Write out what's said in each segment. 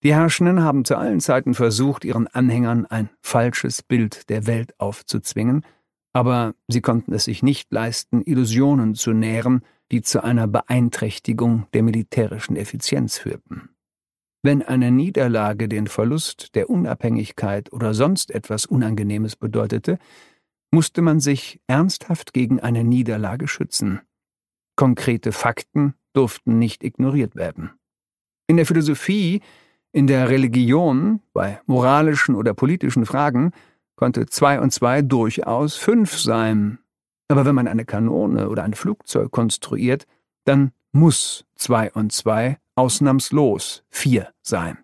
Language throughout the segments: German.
Die Herrschenden haben zu allen Zeiten versucht, ihren Anhängern ein falsches Bild der Welt aufzuzwingen, aber sie konnten es sich nicht leisten, Illusionen zu nähren, die zu einer Beeinträchtigung der militärischen Effizienz führten. Wenn eine Niederlage den Verlust der Unabhängigkeit oder sonst etwas Unangenehmes bedeutete, musste man sich ernsthaft gegen eine Niederlage schützen. Konkrete Fakten durften nicht ignoriert werden. In der Philosophie, in der Religion, bei moralischen oder politischen Fragen konnte 2 und 2 durchaus 5 sein. Aber wenn man eine Kanone oder ein Flugzeug konstruiert, dann muss 2 und 2 ausnahmslos 4 sein.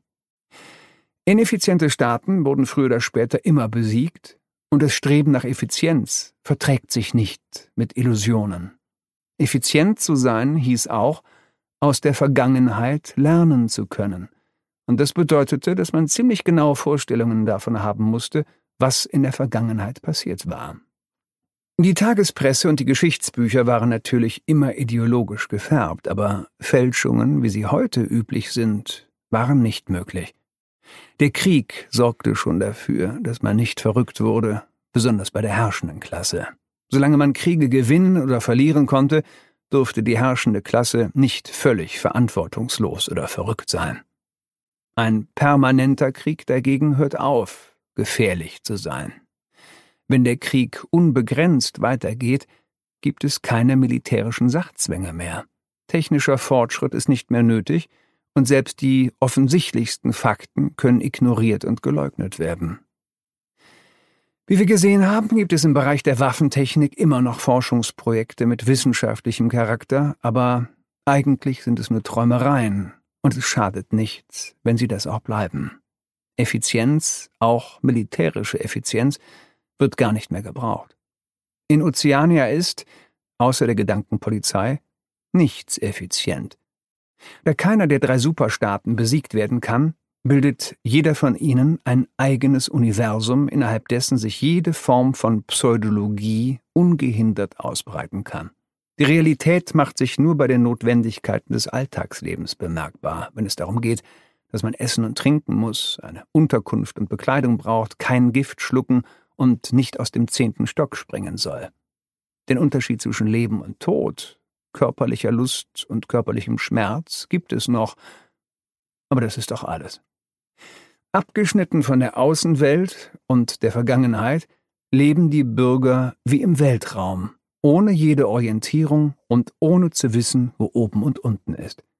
Ineffiziente Staaten wurden früher oder später immer besiegt, und das Streben nach Effizienz verträgt sich nicht mit Illusionen. Effizient zu sein hieß auch, aus der Vergangenheit lernen zu können. Und das bedeutete, dass man ziemlich genaue Vorstellungen davon haben musste, was in der Vergangenheit passiert war. Die Tagespresse und die Geschichtsbücher waren natürlich immer ideologisch gefärbt, aber Fälschungen, wie sie heute üblich sind, waren nicht möglich. Der Krieg sorgte schon dafür, dass man nicht verrückt wurde, besonders bei der herrschenden Klasse. Solange man Kriege gewinnen oder verlieren konnte, durfte die herrschende Klasse nicht völlig verantwortungslos oder verrückt sein. Ein permanenter Krieg dagegen hört auf, gefährlich zu sein. Wenn der Krieg unbegrenzt weitergeht, gibt es keine militärischen Sachzwänge mehr. Technischer Fortschritt ist nicht mehr nötig, und selbst die offensichtlichsten Fakten können ignoriert und geleugnet werden. Wie wir gesehen haben, gibt es im Bereich der Waffentechnik immer noch Forschungsprojekte mit wissenschaftlichem Charakter, aber eigentlich sind es nur Träumereien, und es schadet nichts, wenn sie das auch bleiben. Effizienz, auch militärische Effizienz, wird gar nicht mehr gebraucht. In Ozeania ist, außer der Gedankenpolizei, nichts effizient. Da keiner der 3 Superstaaten besiegt werden kann, bildet jeder von ihnen ein eigenes Universum, innerhalb dessen sich jede Form von Pseudologie ungehindert ausbreiten kann. Die Realität macht sich nur bei den Notwendigkeiten des Alltagslebens bemerkbar, wenn es darum geht, dass man essen und trinken muss, eine Unterkunft und Bekleidung braucht, kein Gift schlucken und nicht aus dem 10. Stock springen soll. Den Unterschied zwischen Leben und Tod, körperlicher Lust und körperlichem Schmerz gibt es noch, aber das ist doch alles. Abgeschnitten von der Außenwelt und der Vergangenheit leben die Bürger wie im Weltraum, ohne jede Orientierung und ohne zu wissen, wo oben und unten ist.